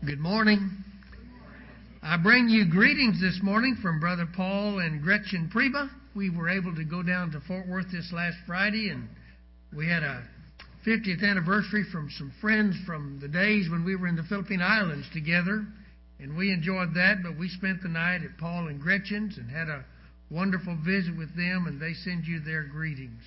Good morning. I bring you greetings this morning from Brother Paul and Gretchen Preba. We were able to go down to Fort Worth this last Friday, and we had a 50th anniversary from some friends from the days when we were in the Philippine Islands together, and we enjoyed that. But we spent the night at Paul and Gretchen's and had a wonderful visit with them, and they send you their greetings.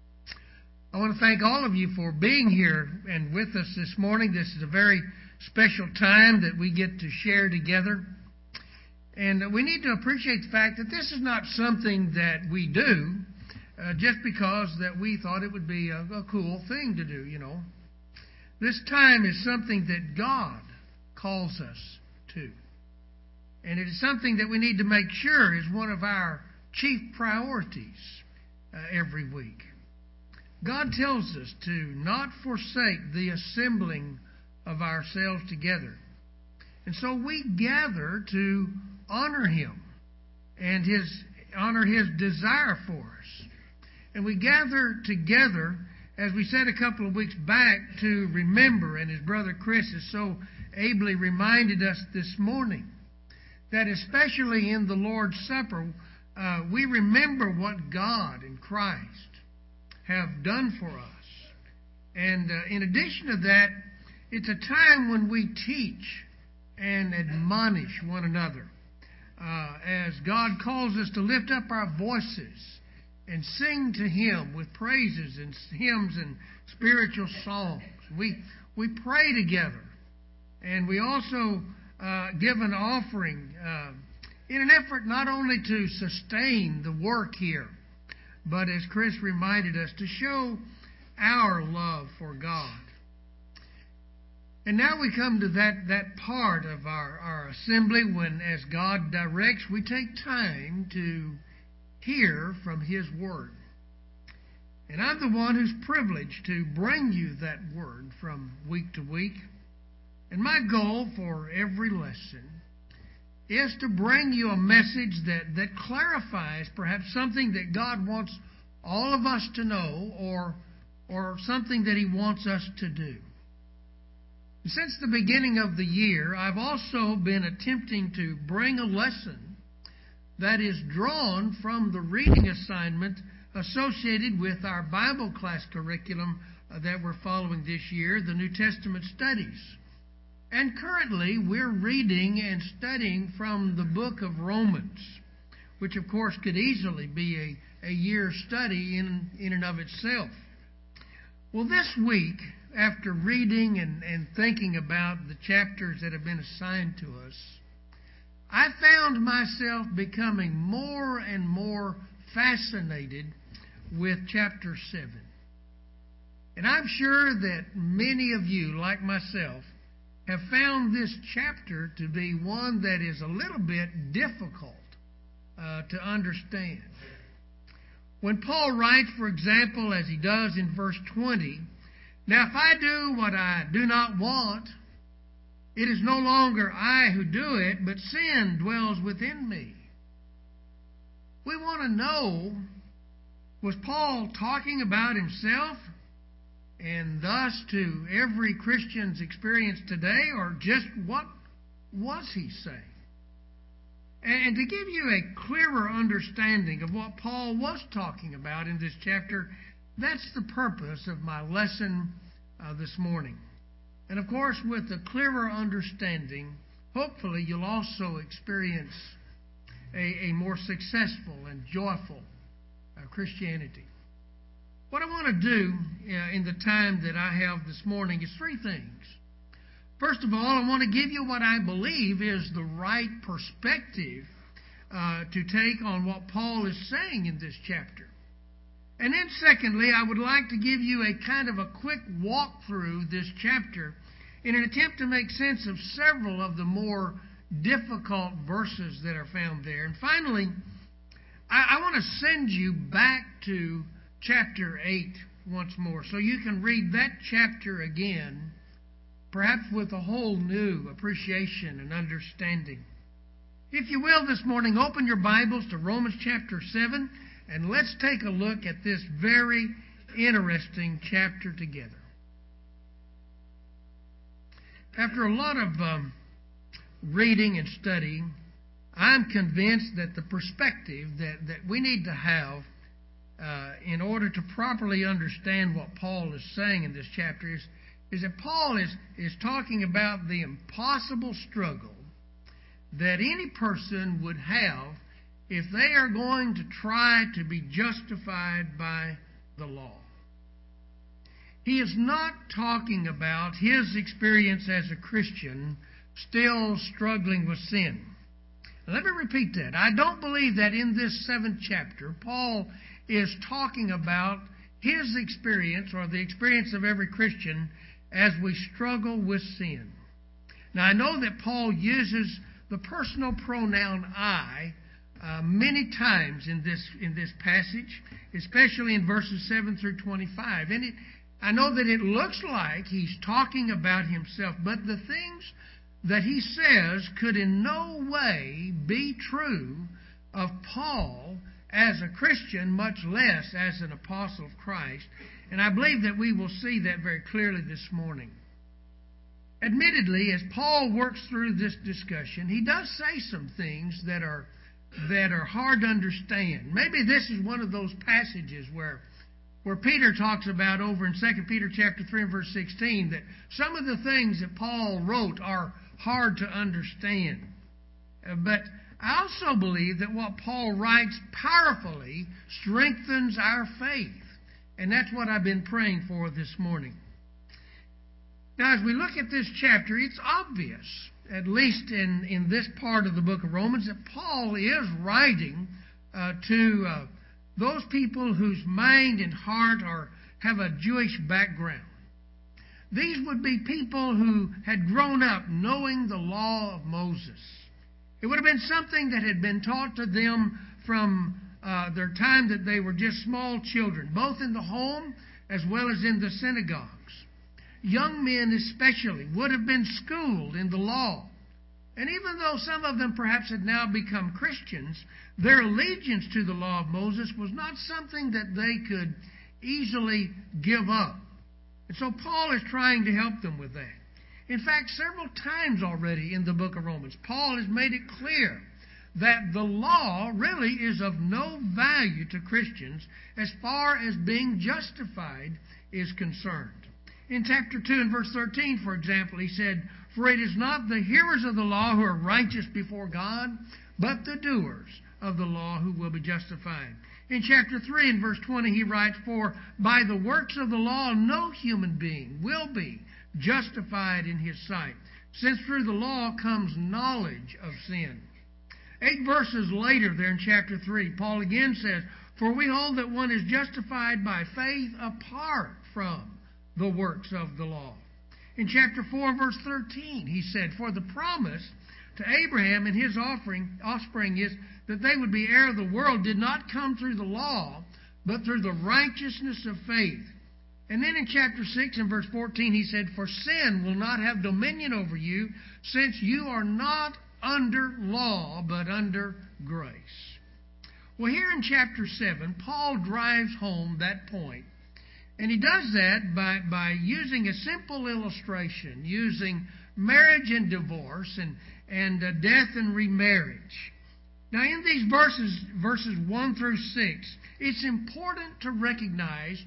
I want to thank all of you for being here and with us this morning. This is a very special time that we get to share together. And we need to appreciate the fact that this is not something that we do just because that we thought it would be a cool thing to do, you know. This time is something that God calls us to. And it is something that we need to make sure is one of our chief priorities every week. God tells us to not forsake the assembling of ourselves together. And so we gather to honor Him and honor His desire for us. And we gather together, as we said a couple of weeks back, to remember, and as Brother Chris has so ably reminded us this morning, that especially in the Lord's Supper, we remember what God and Christ have done for us. And in addition to that, it's a time when we teach and admonish one another as God calls us to lift up our voices and sing to Him with praises and hymns and spiritual songs. We pray together, and we also give an offering in an effort not only to sustain the work here, but as Chris reminded us, to show our love for God. And now we come to that part of our assembly when, as God directs, we take time to hear from His Word. And I'm the one who's privileged to bring you that Word from week to week. And my goal for every lesson is to bring you a message that clarifies perhaps something that God wants all of us to know, or something that He wants us to do. Since the beginning of the year, I've also been attempting to bring a lesson that is drawn from the reading assignment associated with our Bible class curriculum that we're following this year, the New Testament studies. And currently, we're reading and studying from the book of Romans, which, of course, could easily be a year's study in and of itself. Well, this week, after reading and thinking about the chapters that have been assigned to us, I found myself becoming more and more fascinated with chapter 7. And I'm sure that many of you, like myself, have found this chapter to be one that is a little bit difficult to understand. When Paul writes, for example, as he does in verse 20, "Now if I do what I do not want, it is no longer I who do it, but sin dwells within me." We want to know, was Paul talking about himself and thus to every Christian's experience today, or just what was he saying? And to give you a clearer understanding of what Paul was talking about in this chapter, that's the purpose of my lesson this morning. And of course, with a clearer understanding, hopefully you'll also experience a more successful and joyful Christianity. What I want to do in the time that I have this morning is three things. First of all, I want to give you what I believe is the right perspective to take on what Paul is saying in this chapter. And then secondly, I would like to give you a kind of a quick walk through this chapter in an attempt to make sense of several of the more difficult verses that are found there. And finally, I want to send you back to chapter 8 once more, so you can read that chapter again, perhaps with a whole new appreciation and understanding. If you will, this morning, open your Bibles to Romans chapter 7, and let's take a look at this very interesting chapter together. After a lot of reading and studying, I'm convinced that the perspective that we need to have in order to properly understand what Paul is saying in this chapter is that Paul is talking about the impossible struggle that any person would have if they are going to try to be justified by the law. He is not talking about his experience as a Christian still struggling with sin. Let me repeat that. I don't believe that in this 7th chapter, Paul is talking about his experience or the experience of every Christian as we struggle with sin. Now, I know that Paul uses the personal pronoun I many times in this passage, especially in verses 7 through 25. And I know that it looks like he's talking about himself, but the things that he says could in no way be true of Paul as a Christian, much less as an apostle of Christ. And I believe that we will see that very clearly this morning. Admittedly, as Paul works through this discussion, he does say some things that are hard to understand. Maybe this is one of those passages where Peter talks about over in 2 Peter chapter 3 and verse 16 that some of the things that Paul wrote are hard to understand. But I also believe that what Paul writes powerfully strengthens our faith. And that's what I've been praying for this morning. Now, as we look at this chapter, it's obvious, at least in this part of the book of Romans, that Paul is writing to those people whose mind and heart have a Jewish background. These would be people who had grown up knowing the law of Moses. It would have been something that had been taught to them from their time that they were just small children, both in the home as well as in the synagogues. Young men especially would have been schooled in the law. And even though some of them perhaps had now become Christians, their allegiance to the law of Moses was not something that they could easily give up. And so Paul is trying to help them with that. In fact, several times already in the book of Romans, Paul has made it clear that the law really is of no value to Christians as far as being justified is concerned. In chapter 2 and verse 13, for example, he said, "For it is not the hearers of the law who are righteous before God, but the doers of the law who will be justified." In chapter 3 and verse 20, he writes, "For by the works of the law no human being will be justified in his sight, since through the law comes knowledge of sin." 8 verses later there in chapter 3, Paul again says, "For we hold that one is justified by faith apart from the works of the law." In chapter 4, verse 13, he said, "For the promise to Abraham and his offspring is that they would be heir of the world did not come through the law, but through the righteousness of faith." And then in chapter 6 and verse 14, he said, "For sin will not have dominion over you, since you are not under law, but under grace." Well, here in chapter 7, Paul drives home that point. And he does that by using a simple illustration, using marriage and divorce and death and remarriage. Now, in these verses 1 through 6, it's important to recognize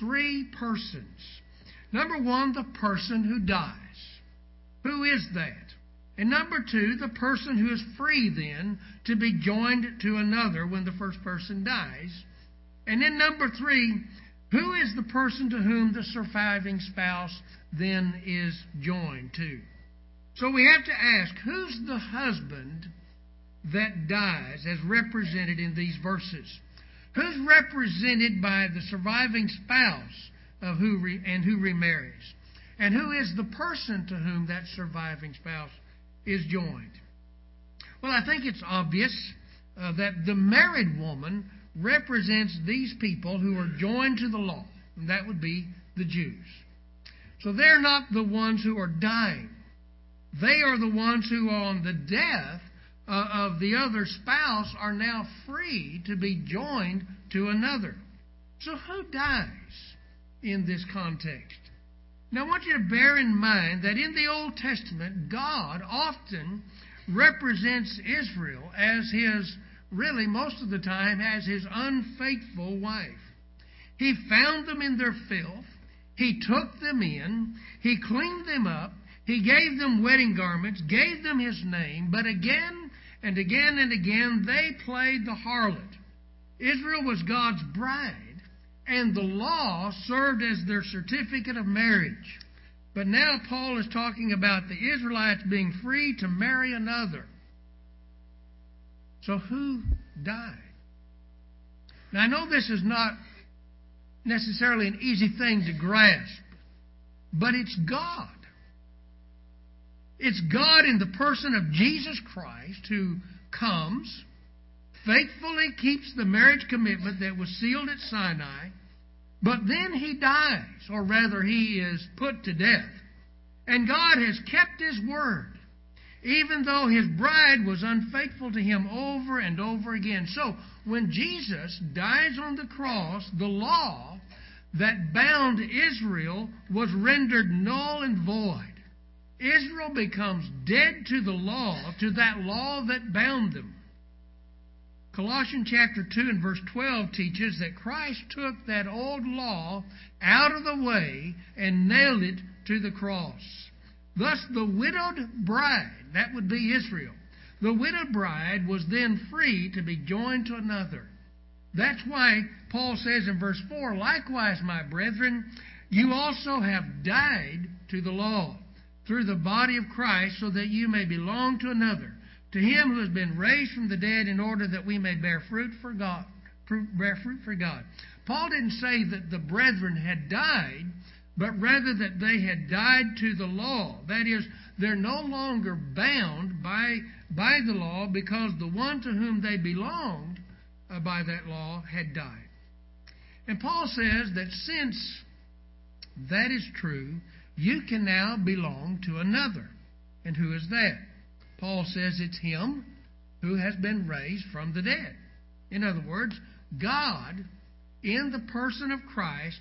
3 persons. Number 1, the person who dies. Who is that? And number 2, the person who is free then to be joined to another when the first person dies. And then number 3, who is the person to whom the surviving spouse then is joined to? So we have to ask, who's the husband that dies as represented in these verses? Who's represented by the surviving spouse of who remarries? And who is the person to whom that surviving spouse is joined? Well, I think it's obvious that the married woman represents these people who are joined to the law, and that would be the Jews. So they're not the ones who are dying. They are the ones who, on the death of the other spouse, are now free to be joined to another. So who dies in this context? Now I want you to bear in mind that in the Old Testament, God often represents Israel as His, really most of the time, as His unfaithful wife. He found them in their filth. He took them in. He cleaned them up. He gave them wedding garments, gave them His name, but again and again and again they played the harlot. Israel was God's bride, and the law served as their certificate of marriage. But now Paul is talking about the Israelites being free to marry another. So who died? Now I know this is not necessarily an easy thing to grasp, but it's God. It's God in the person of Jesus Christ who comes, faithfully keeps the marriage commitment that was sealed at Sinai, but then He dies, or rather He is put to death. And God has kept His word, even though His bride was unfaithful to Him over and over again. So, when Jesus dies on the cross, the law that bound Israel was rendered null and void. Israel becomes dead to the law, to that law that bound them. Colossians chapter 2 and verse 12 teaches that Christ took that old law out of the way and nailed it to the cross. Thus the widowed bride, that would be Israel, the widowed bride was then free to be joined to another. That's why Paul says in verse 4, likewise, my brethren, you also have died to the law through the body of Christ, so that you may belong to another, to Him who has been raised from the dead, in order that we may bear fruit for God. Paul didn't say that the brethren had died, but rather that they had died to the law. That is, they're no longer bound by the law, because the one to whom they belonged by that law had died. And Paul says that since that is true, you can now belong to another. And who is that? Paul says it's Him who has been raised from the dead. In other words, God, in the person of Christ,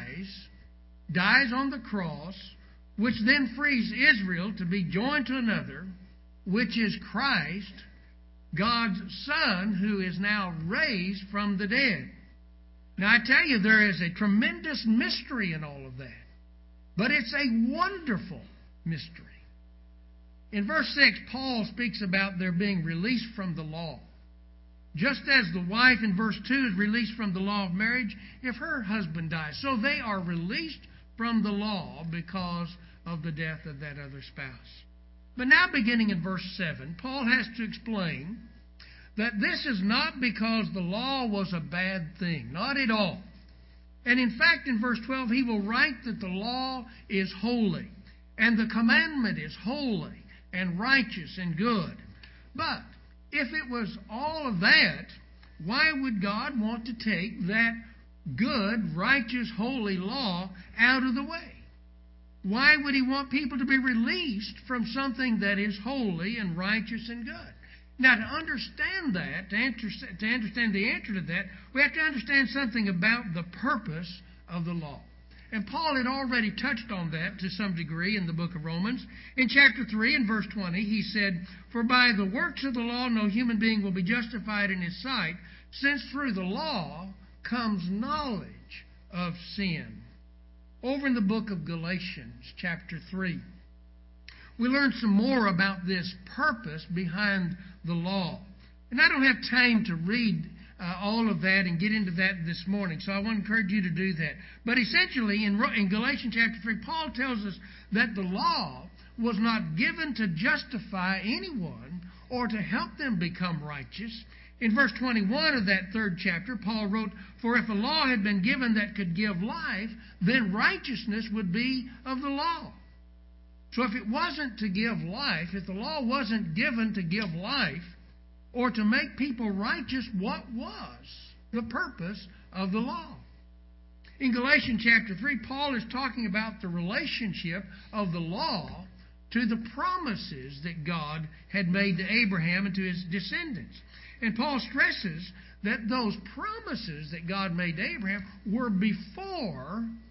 dies on the cross, which then frees Israel to be joined to another, which is Christ, God's Son, who is now raised from the dead. Now I tell you, there is a tremendous mystery in all of that. But it's a wonderful mystery. In verse 6, Paul speaks about their being released from the law. Just as the wife in verse 2 is released from the law of marriage if her husband dies. So they are released from the law because of the death of that other spouse. But now beginning in verse 7, Paul has to explain that this is not because the law was a bad thing. Not at all. And in fact, in verse 12, he will write that the law is holy, and the commandment is holy and righteous and good. But if it was all of that, why would God want to take that good, righteous, holy law out of the way? Why would He want people to be released from something that is holy and righteous and good? Now, to understand that, to understand the answer to that, we have to understand something about the purpose of the law. And Paul had already touched on that to some degree in the book of Romans. In chapter 3 and verse 20, he said, for by the works of the law no human being will be justified in his sight, since through the law comes knowledge of sin. Over in the book of Galatians, chapter 3, we learn some more about this purpose behind the law. And I don't have time to read all of that and get into that this morning, so I want to encourage you to do that. But essentially, in Galatians chapter 3, Paul tells us that the law was not given to justify anyone or to help them become righteous. In verse 21 of that third chapter, Paul wrote, for if a law had been given that could give life, then righteousness would be of the law. So if it wasn't to give life, if the law wasn't given to give life or to make people righteous, what was the purpose of the law? In Galatians chapter 3, Paul is talking about the relationship of the law to the promises that God had made to Abraham and to his descendants. And Paul stresses that those promises that God made to Abraham were before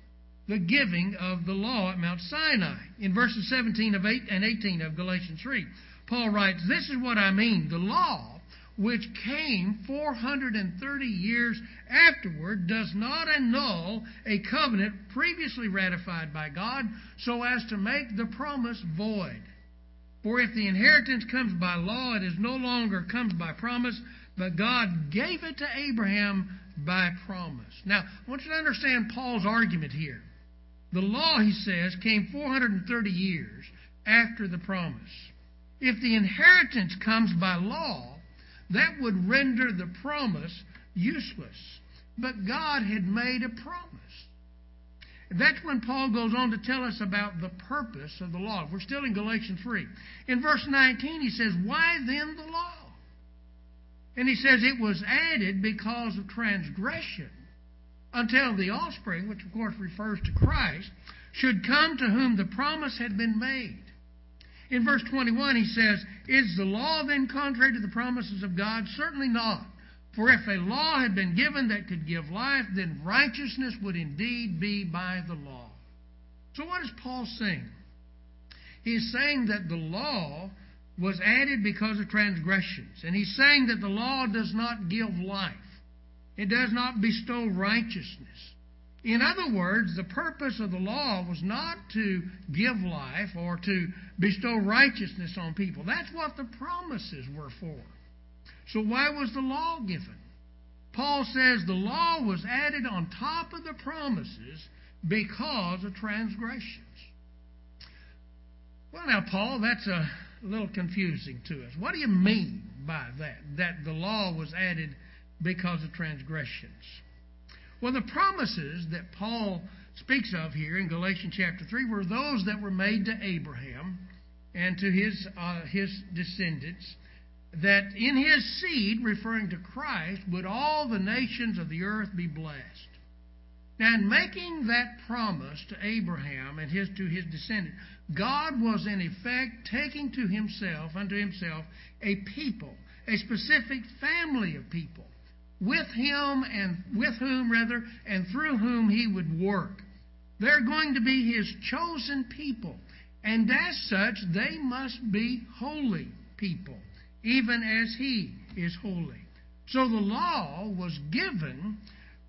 the giving of the law at Mount Sinai. In verses 17 and 18 of Galatians 3, Paul writes, "This is what I mean. The law, which came 430 years afterward, does not annul a covenant previously ratified by God so as to make the promise void. For if the inheritance comes by law, it is no longer comes by promise, but God gave it to Abraham by promise." Now, I want you to understand Paul's argument here. The law, he says, came 430 years after the promise. If the inheritance comes by law, that would render the promise useless. But God had made a promise. That's when Paul goes on to tell us about the purpose of the law. We're still in Galatians 3. In verse 19, he says, "Why then the law?" And he says it was added because of transgression, until the offspring, which of course refers to Christ, should come to whom the promise had been made. In verse 21 he says, "Is the law then contrary to the promises of God? Certainly not. For if a law had been given that could give life, then righteousness would indeed be by the law." So what is Paul saying? He's saying that the law was added because of transgressions. And he's saying that the law does not give life. It does not bestow righteousness. In other words, the purpose of the law was not to give life or to bestow righteousness on people. That's what the promises were for. So why was the law given? Paul says the law was added on top of the promises because of transgressions. Well, now, Paul, that's a little confusing to us. What do you mean by that the law was added because of transgressions? Well, the promises that Paul speaks of here in Galatians chapter 3 were those that were made to Abraham and to his descendants, that in his seed, referring to Christ, would all the nations of the earth be blessed. Now, in making that promise to Abraham and to his descendant, God was in effect taking unto himself, a people, a specific family of people, with him and through whom he would work. They're going to be his chosen people, and as such, they must be holy people, even as he is holy. So the law was given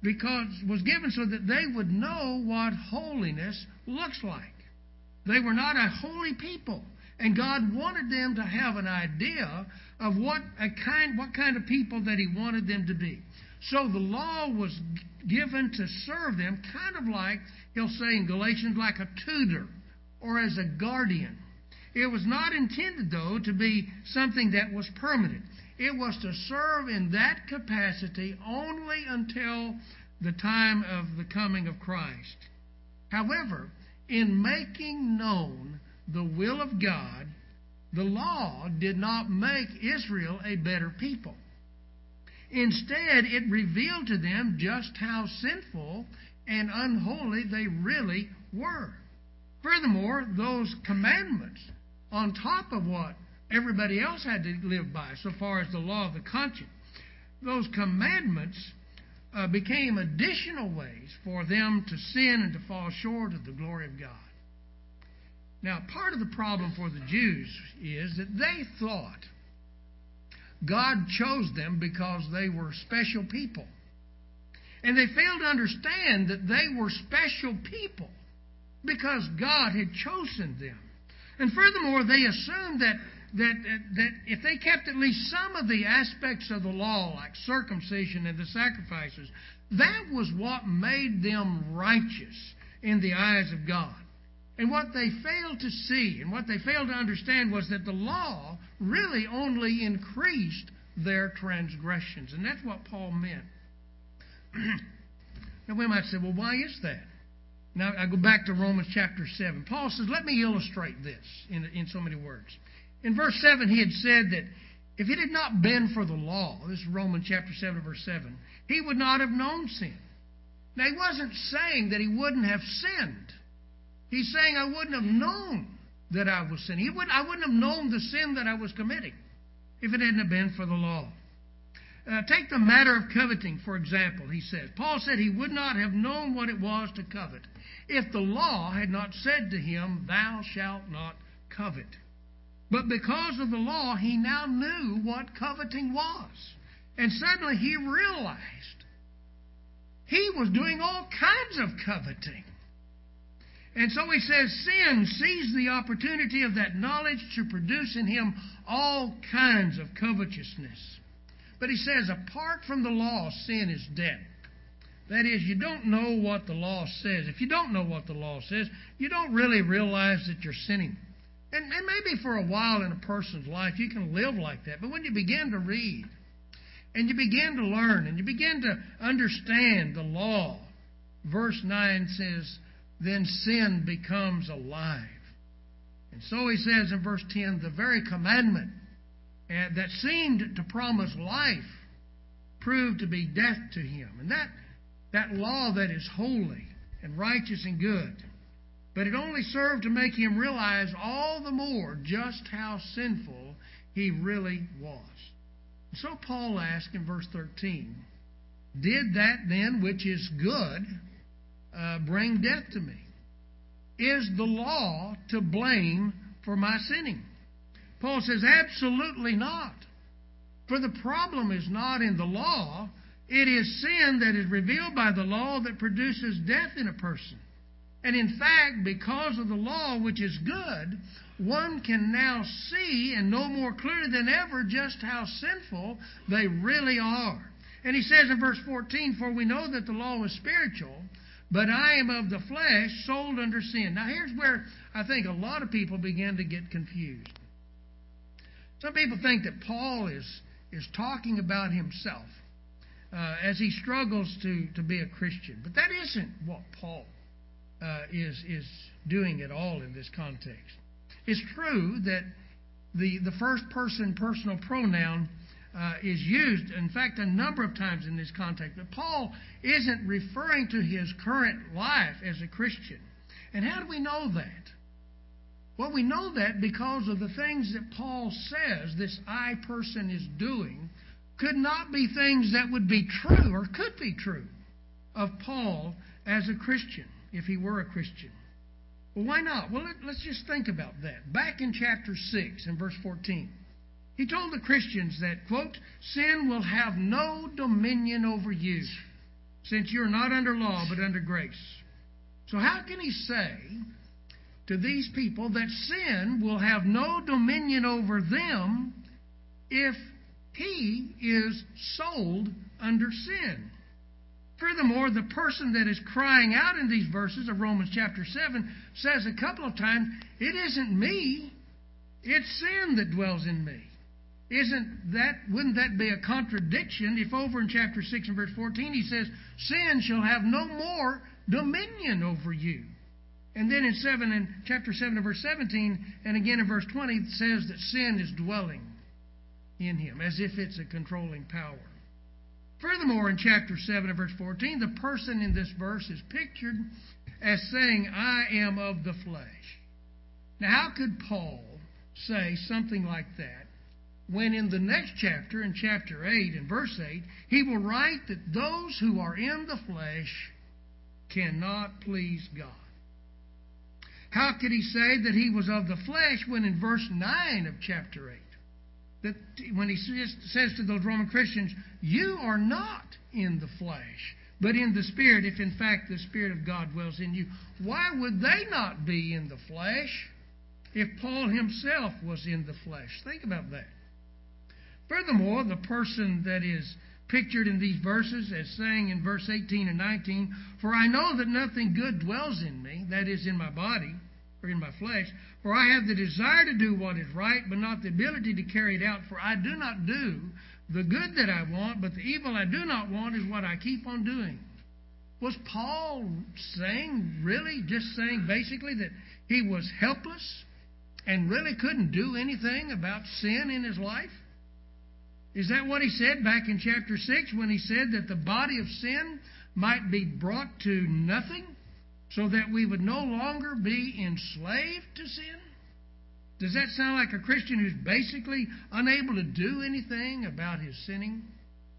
so that they would know what holiness looks like. They were not a holy people, and God wanted them to have an idea of what kind of people that he wanted them to be. So the law was given to serve them, kind of like, he'll say in Galatians, like a tutor or as a guardian. It was not intended, though, to be something that was permanent. It was to serve in that capacity only until the time of the coming of Christ. However, in making known the will of God, the law did not make Israel a better people. Instead, it revealed to them just how sinful and unholy they really were. Furthermore, those commandments, on top of what everybody else had to live by, so far as the law of the conscience, those commandments became additional ways for them to sin and to fall short of the glory of God. Now, part of the problem for the Jews is that they thought God chose them because they were special people. And they failed to understand that they were special people because God had chosen them. And furthermore, they assumed that if they kept at least some of the aspects of the law, like circumcision and the sacrifices, that was what made them righteous in the eyes of God. And what they failed to see and what they failed to understand was that the law really only increased their transgressions. And that's what Paul meant. Now we might say, well, why is that? Now I go back to Romans chapter 7. Paul says, let me illustrate this in so many words. In verse 7, he had said that if it had not been for the law, this is Romans chapter 7, verse 7, he would not have known sin. Now, he wasn't saying that he wouldn't have sinned. He's saying I wouldn't have known that I was sinning. I wouldn't have known the sin that I was committing if it hadn't been for the law. Take the matter of coveting, for example, he says. Paul said he would not have known what it was to covet if the law had not said to him, "Thou shalt not covet." But because of the law, he now knew what coveting was. And suddenly he realized he was doing all kinds of coveting. And so he says, sin seized the opportunity of that knowledge to produce in him all kinds of covetousness. But he says, apart from the law, sin is dead. That is, you don't know what the law says. If you don't know what the law says, you don't really realize that you're sinning. And maybe for a while in a person's life, you can live like that. But when you begin to read, and you begin to learn, and you begin to understand the law, verse 9 says, then sin becomes alive. And so he says in verse 10, the very commandment that seemed to promise life proved to be death to him. And that law that is holy and righteous and good, but it only served to make him realize all the more just how sinful he really was. And so Paul asked in verse 13, did that then which is good bring death to me? Is the law to blame for my sinning? Paul says, absolutely not. For the problem is not in the law. It is sin that is revealed by the law that produces death in a person. And in fact, because of the law, which is good, one can now see and know more clearly than ever just how sinful they really are. And he says in verse 14, for we know that the law is spiritual, but I am of the flesh, sold under sin. Now here's where I think a lot of people begin to get confused. Some people think that Paul is talking about himself as he struggles to be a Christian. But that isn't what Paul is doing at all in this context. It's true that the first person personal pronoun is used, in fact, a number of times in this context. But Paul isn't referring to his current life as a Christian. And how do we know that? Well, we know that because of the things that Paul says this I person is doing could not be things that would be true or could be true of Paul as a Christian, if he were a Christian. Well, why not? Well, let's just think about that. Back in chapter 6 and verse 14, he told the Christians that, quote, sin will have no dominion over you, since you're not under law but under grace. So how can he say to these people that sin will have no dominion over them if he is sold under sin? Furthermore, the person that is crying out in these verses of Romans chapter 7 says a couple of times, it isn't me, it's sin that dwells in me. Wouldn't that be a contradiction if over in chapter 6 and verse 14 he says, sin shall have no more dominion over you. And then in chapter 7 and verse 17, and again in verse 20, it says that sin is dwelling in him, as if it's a controlling power. Furthermore, in chapter 7 and verse 14, the person in this verse is pictured as saying, I am of the flesh. Now, how could Paul say something like that when in the next chapter, in chapter 8 and verse 8, he will write that those who are in the flesh cannot please God? How could he say that he was of the flesh when in verse 9 of chapter 8, that when he says to those Roman Christians, you are not in the flesh, but in the Spirit, if in fact the Spirit of God dwells in you? Why would they not be in the flesh if Paul himself was in the flesh? Think about that. Furthermore, the person that is pictured in these verses as saying in verse 18 and 19, for I know that nothing good dwells in me, that is, in my body, or in my flesh, for I have the desire to do what is right, but not the ability to carry it out. For I do not do the good that I want, but the evil I do not want is what I keep on doing. Was Paul just saying basically that he was helpless and really couldn't do anything about sin in his life? Is that what he said back in chapter 6 when he said that the body of sin might be brought to nothing so that we would no longer be enslaved to sin? Does that sound like a Christian who's basically unable to do anything about his sinning?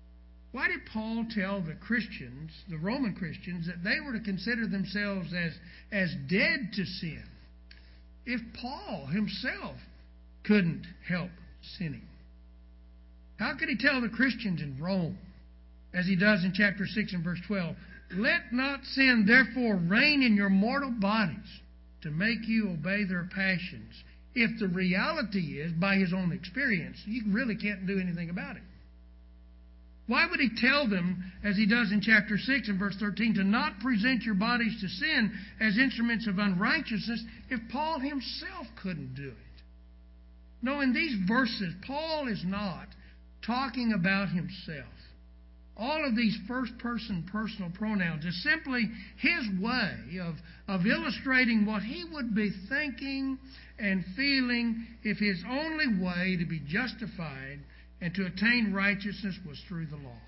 Why did Paul tell the Christians, the Roman Christians, that they were to consider themselves as dead to sin if Paul himself couldn't help sinning? How could he tell the Christians in Rome, as he does in chapter 6 and verse 12, "Let not sin therefore reign in your mortal bodies to make you obey their passions," if the reality is, by his own experience, you really can't do anything about it? Why would he tell them, as he does in chapter 6 and verse 13, to not present your bodies to sin as instruments of unrighteousness if Paul himself couldn't do it? No, in these verses, Paul is not talking about himself. All of these first-person personal pronouns is simply his way of illustrating what he would be thinking and feeling if his only way to be justified and to attain righteousness was through the law.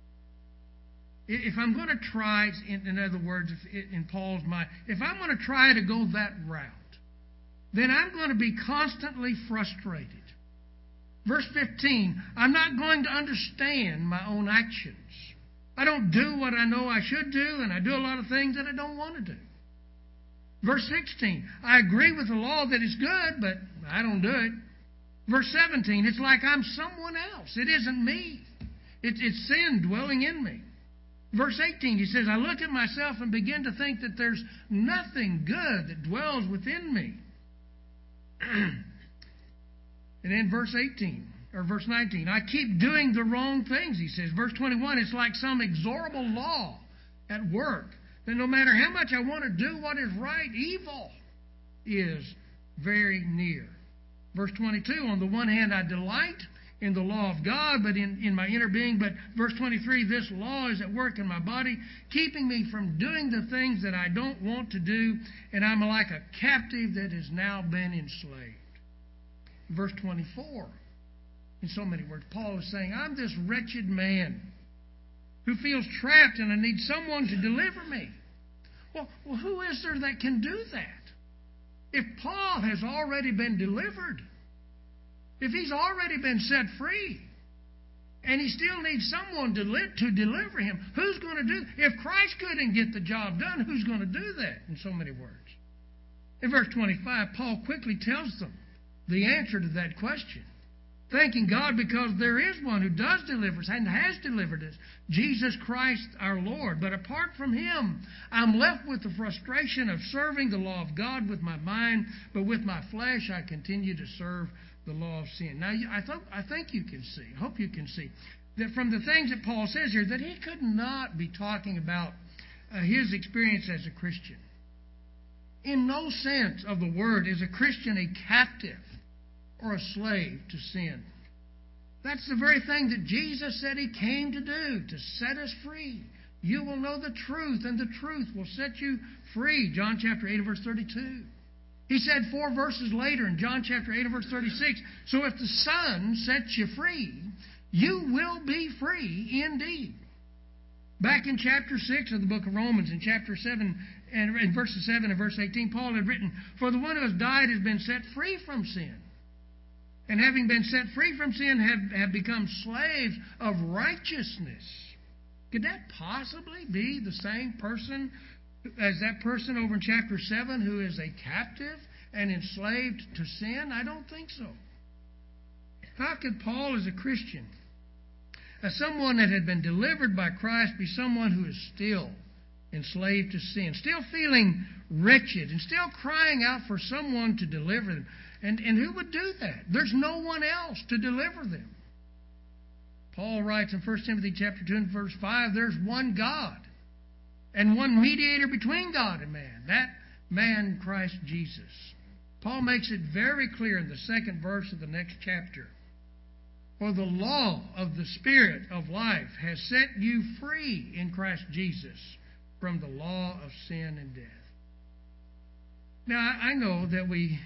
If I'm going to try, in other words, in Paul's mind, if I'm going to try to go that route, then I'm going to be constantly frustrated. Verse 15, I'm not going to understand my own actions. I don't do what I know I should do, and I do a lot of things that I don't want to do. Verse 16, I agree with the law that it's good, but I don't do it. Verse 17, it's like I'm someone else. It isn't me. It's sin dwelling in me. Verse 18, he says, I look at myself and begin to think that there's nothing good that dwells within me. And then verse 19, I keep doing the wrong things, he says. Verse 21, it's like some inexorable law at work, that no matter how much I want to do what is right, evil is very near. Verse 22, on the one hand, I delight in the law of God, but in my inner being. But verse 23, this law is at work in my body, keeping me from doing the things that I don't want to do, and I'm like a captive that has now been enslaved. Verse 24, in so many words, Paul is saying, I'm this wretched man who feels trapped and I need someone to deliver me. Well, who is there that can do that? If Paul has already been delivered, if he's already been set free, and he still needs someone to deliver him, who's going to do it? If Christ couldn't get the job done, who's going to do that? In so many words. In verse 25, Paul quickly tells them the answer to that question. Thanking God because there is one who does deliver us and has delivered us, Jesus Christ our Lord. But apart from Him, I'm left with the frustration of serving the law of God with my mind, but with my flesh I continue to serve the law of sin. Now, I think you can see, I hope you can see, that from the things that Paul says here, that he could not be talking about his experience as a Christian. In no sense of the word is a Christian a captive or a slave to sin. That's the very thing that Jesus said He came to do, to set us free. You will know the truth, and the truth will set you free. John chapter 8, verse 32. He said 4 verses later in John chapter 8, verse 36, so if the Son sets you free, you will be free indeed. Back in chapter 6 of the book of Romans, in chapter 7, and in verses 7 and verse 18, Paul had written, for the one who has died has been set free from sin. And having been set free from sin, have become slaves of righteousness. Could that possibly be the same person as that person over in chapter 7 who is a captive and enslaved to sin? I don't think so. How could Paul, as a Christian, as someone that had been delivered by Christ, be someone who is still enslaved to sin, still feeling wretched, and still crying out for someone to deliver them? And who would do that? There's no one else to deliver them. Paul writes in 1 Timothy chapter 2 and verse 5, there's one God and one mediator between God and man, that man Christ Jesus. Paul makes it very clear in the second verse of the next chapter. For the law of the Spirit of life has set you free in Christ Jesus from the law of sin and death. Now, I know that we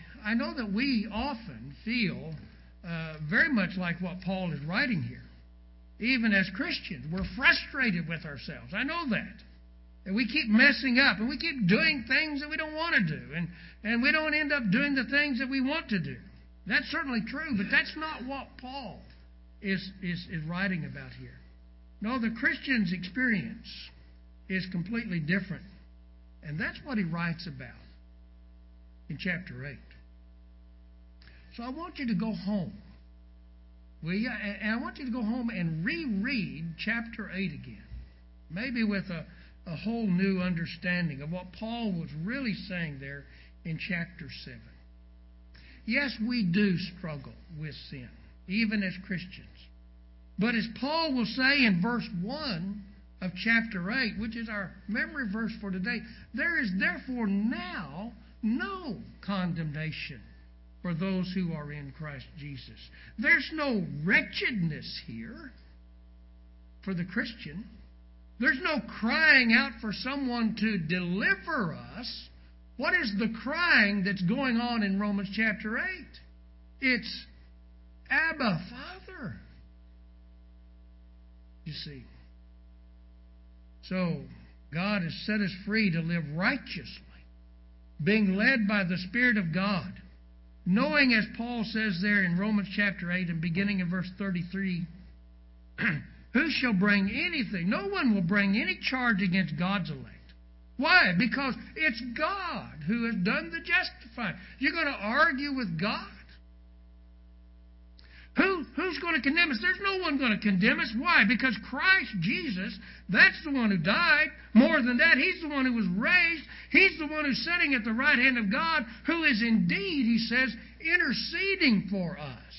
often feel very much like what Paul is writing here. Even as Christians, we're frustrated with ourselves. I know that. And we keep messing up, and we keep doing things that we don't want to do, and we don't end up doing the things that we want to do. That's certainly true, but that's not what Paul is writing about here. No, the Christian's experience is completely different. And that's what he writes about in chapter 8. So I want you to go home. Will you? And I want you to go home and reread chapter 8 again. Maybe with a whole new understanding of what Paul was really saying there in chapter 7. Yes, we do struggle with sin, even as Christians. But as Paul will say in verse 1 of chapter 8, which is our memory verse for today, there is therefore now no condemnation for those who are in Christ Jesus. There's no wretchedness here for the Christian. There's no crying out for someone to deliver us. What is the crying that's going on in Romans chapter 8? It's, Abba, Father. You see. So, God has set us free to live righteously, being led by the Spirit of God, knowing, as Paul says there in Romans chapter 8 and beginning in verse 33, who shall bring anything? No one will bring any charge against God's elect. Why? Because it's God who has done the justifying. You're going to argue with God? Who's going to condemn us? There's no one going to condemn us. Why? Because Christ Jesus, that's the one who died. More than that, He's the one who was raised. He's the one who's sitting at the right hand of God, who is indeed, he says, interceding for us.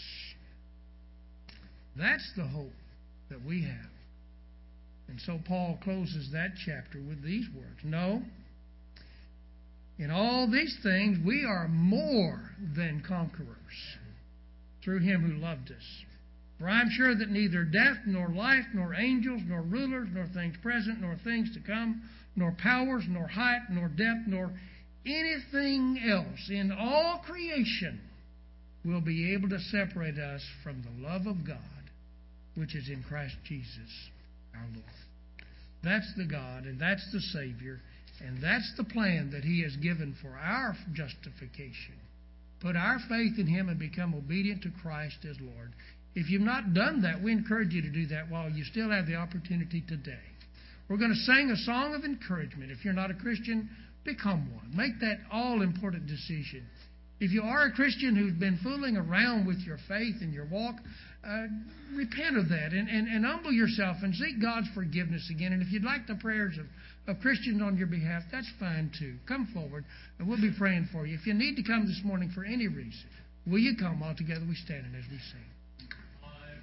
That's the hope that we have. And so Paul closes that chapter with these words. No, in all these things we are more than conquerors through Him who loved us. For I am sure that neither death, nor life, nor angels, nor rulers, nor things present, nor things to come, nor powers, nor height, nor depth, nor anything else in all creation will be able to separate us from the love of God, which is in Christ Jesus our Lord. That's the God, and that's the Savior, and that's the plan that He has given for our justification. Put our faith in Him and become obedient to Christ as Lord. If you've not done that, we encourage you to do that while you still have the opportunity today. We're going to sing a song of encouragement. If you're not a Christian, become one. Make that all-important decision. If you are a Christian who's been fooling around with your faith and your walk, repent of that and humble yourself and seek God's forgiveness again. And if you'd like the prayers of Christians on your behalf, that's fine too. Come forward and we'll be praying for you. If you need to come this morning for any reason, will you come? All together we stand as we sing.